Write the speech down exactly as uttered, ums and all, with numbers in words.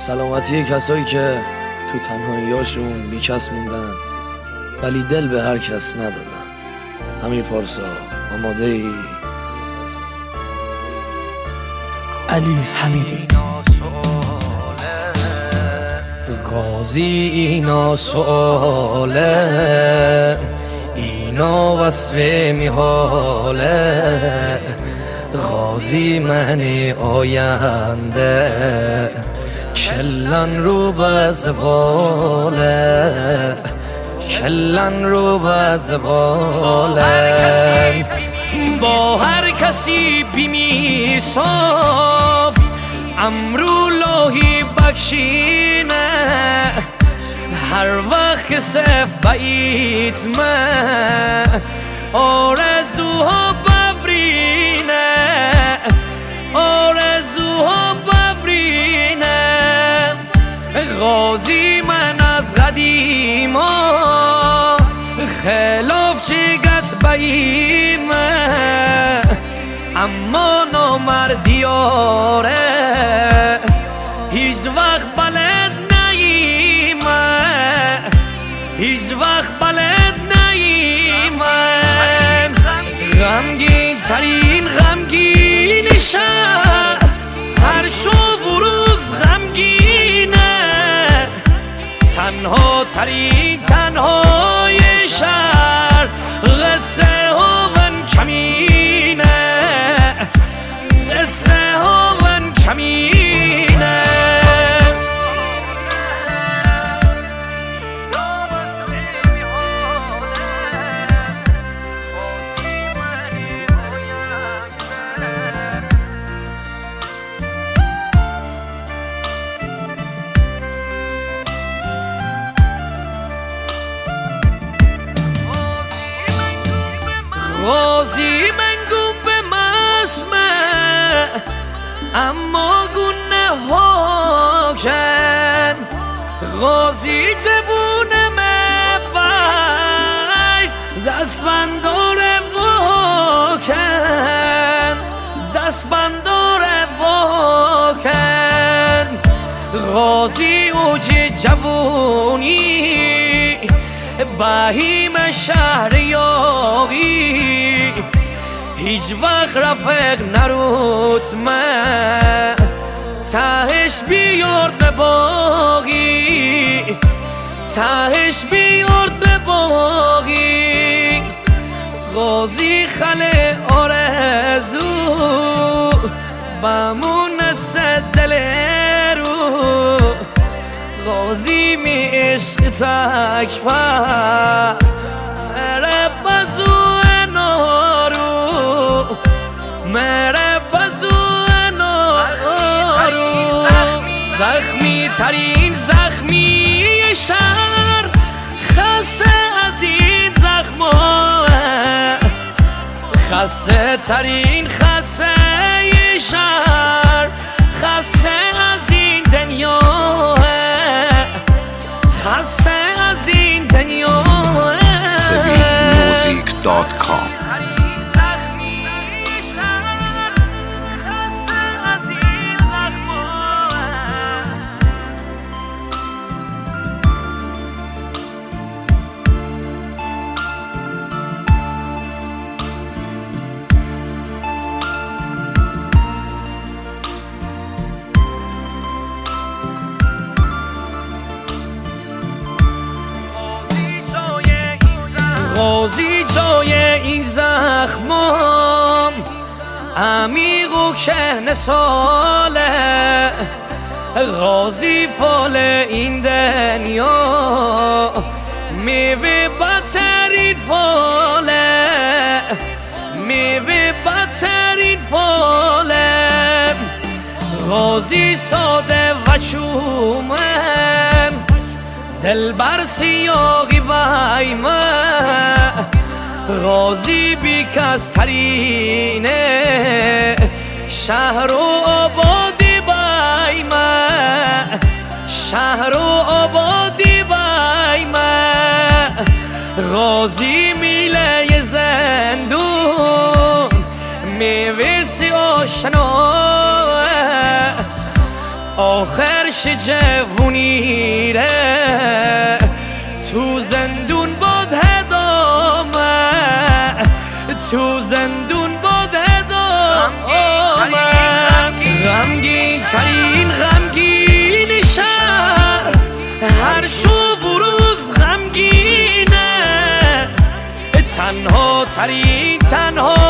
سلامتی کسایی که تو تنهاییاشون بیکس موندن ولی دل به هر کس ندادن. امیر پارسا، آماده ای؟ علی حمیدی. غازی اینا سؤاله، اینا وصف میحاله. غازی من آینده، کلن رو به زباله، کلن رو به زباله. با هر کسی بیمی صاف، امرو لاهی بخشینه. هر وقت که صف بایت من آرزوها ببرینه، آرزوها ببرینه. غازی من از قدیما خلاف چگت بایمه، اما نامردیاره هیچ وقت بلد نیمه، هیچ وقت بلد نیمه. غمگین ترین غمگین شهر، هر شب و روز غمگینه. تنها ترین تنهای شهر، قصه ها من کمینه، قصه ها من کمینه. غازی من گم به مسمه، اما گونه ها کن. غازی جوونم بای، دست بندار واکن، دست بندار واکن. غازی اوج جوونی، بهیم شهر یاقی. هیچ وقت رفق نروت من، تهش بیارد به باقی، تهش بیارد به باقی. غازی خله آرزو بمون دل رو. غازی می عشق تکفر، مره بزو نارو، مره بزو نارو. زخمی ترین زخمی شهر، خسته از این زخمه. خسته ترین خسته شهر، خسته از این دنیا، خسته از این دنیا. سبیل موزیک دات کام. غازی جای این زخمام، عمیق و کهنه ساله. غازی فال این دنیا، میوه بدترین فاله، میوه بدترین فاله. غازی ساده و چومم، دل بر سیاقی بایمه. غازی بیکس ترینه، شهر و آبادی بایمه، شهر و آبادی بایمه. غازی میله زندون، میوه سی آشنا. آخرش جوونیره تو زندون باد هدامه تو زندون باد هدامه غمگین ترین غمگین شهر هر شب و روز غمگینه تنها ترین تنها